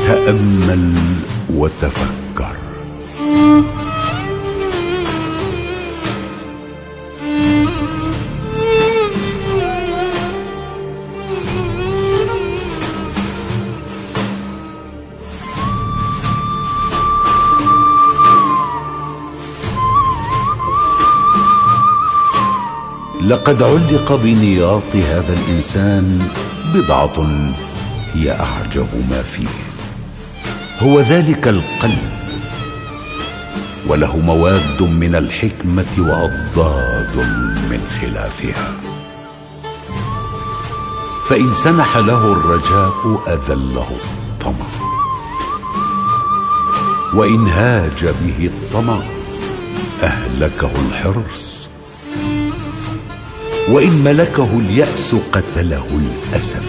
تأمل وتفكر. لقد علق بنياط هذا الإنسان بضعة هي أعجب ما فيه، هو ذلك القلب، وله مواد من الحكمة وأضداد من خلافها. فإن سنح له الرجاء أذله الطمع، وإن هاج به الطمع أهلكه الحرص، وإن ملكه اليأس قتله الأسف،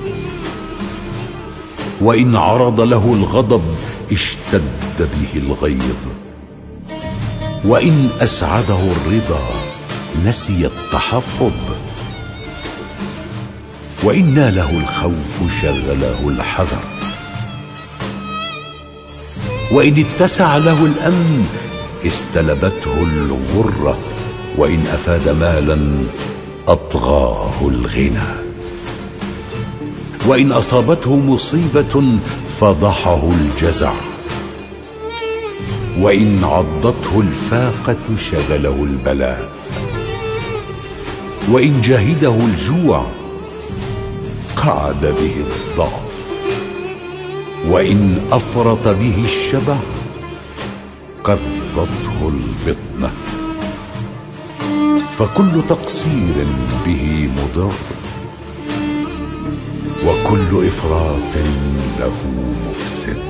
وإن عرض له الغضب اشتد به الغيظ، وإن أسعده الرضا نسي التحفظ، وإن ناله الخوف شغله الحذر، وإن اتسع له الأمن استلبته الغرة، وإن أفاد مالا أطغاه الغنى، وإن أصابته مصيبة فضحه الجزع، وإن عضته الفاقة شغله البلاء، وإن جاهده الجوع قعد به الضعف، وإن أفرط به الشبع قضته البطنة. فكل تقصير به مضر، وكل إفراط له مفسد.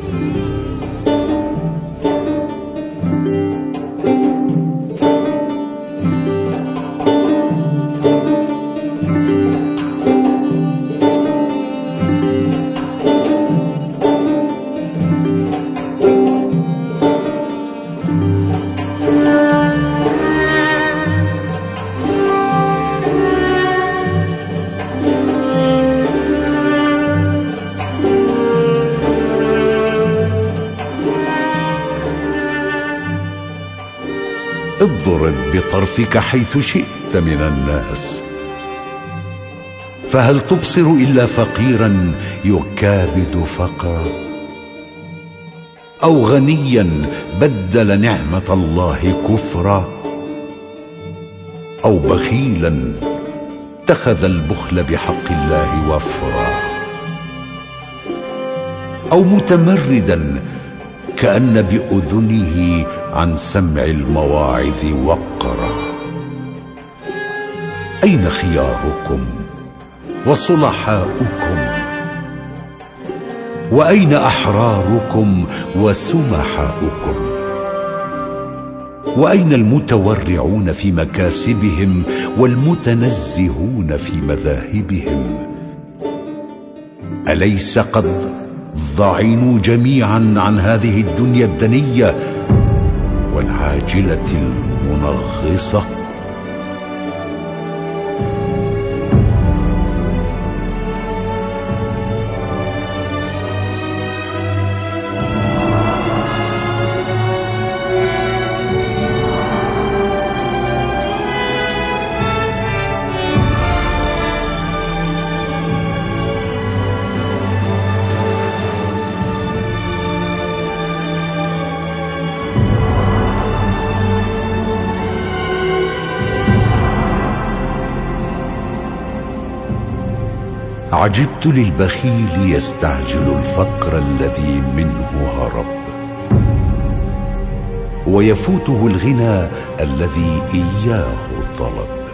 اضرب بطرفك حيث شئت من الناس، فهل تبصر إلا فقيرا يكابد فقرا، أو غنيا بدل نعمة الله كفرا، أو بخيلا اتخذ البخل بحق الله وفرا، أو متمردا كأن بأذنه عن سمع المواعظ وقرا. أين خياركم وصلحاؤكم، وأين أحراركم وسمحاؤكم، وأين المتورعون في مكاسبهم والمتنزهون في مذاهبهم؟ أليس قد ضعنوا جميعا عن هذه الدنيا الدنية والعاجلة المنغصة؟ عجبت للبخيل يستعجل الفقر الذي منه هرب، ويفوته الغنى الذي إياه طلب،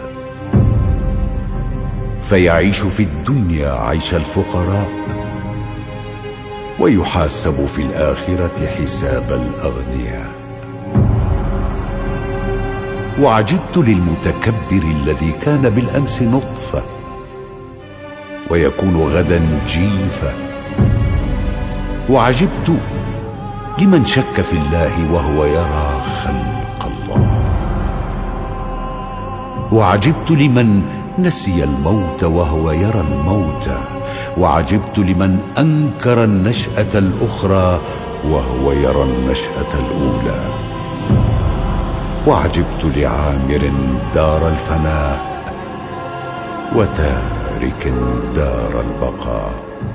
فيعيش في الدنيا عيش الفقراء، ويحاسب في الآخرة حساب الأغنياء. وعجبت للمتكبر الذي كان بالأمس نطفة ويكون غدا جيفة. وعجبت لمن شك في الله وهو يرى خلق الله. وعجبت لمن نسي الموت وهو يرى الموت وعجبت لمن أنكر النشأة الأخرى وهو يرى النشأة الأولى. وعجبت لعامر دار الفناء وتارك دار البقاء.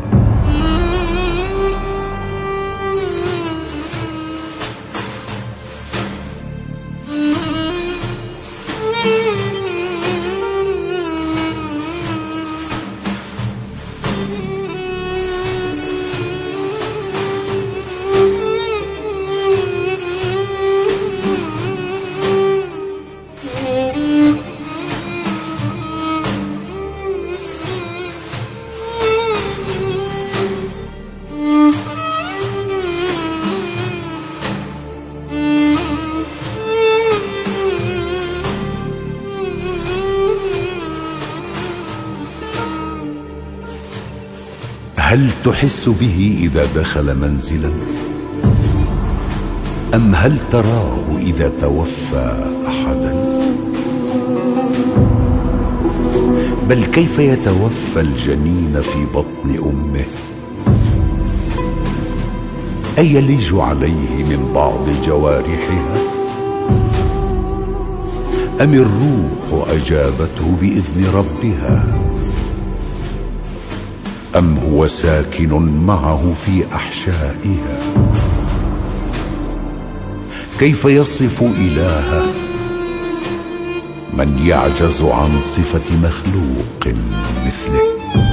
هل تحس به إذا دخل منزلا؟ أم هل تراه إذا توفى أحدا؟ بل كيف يتوفى الجنين في بطن أمه؟ أيلج عليه من بعض جوارحها؟ أم الروح أجابته بإذن ربها؟ أم هو ساكن معه في أحشائها؟ كيف يصف إلهه من يعجز عن صفة مخلوق مثله؟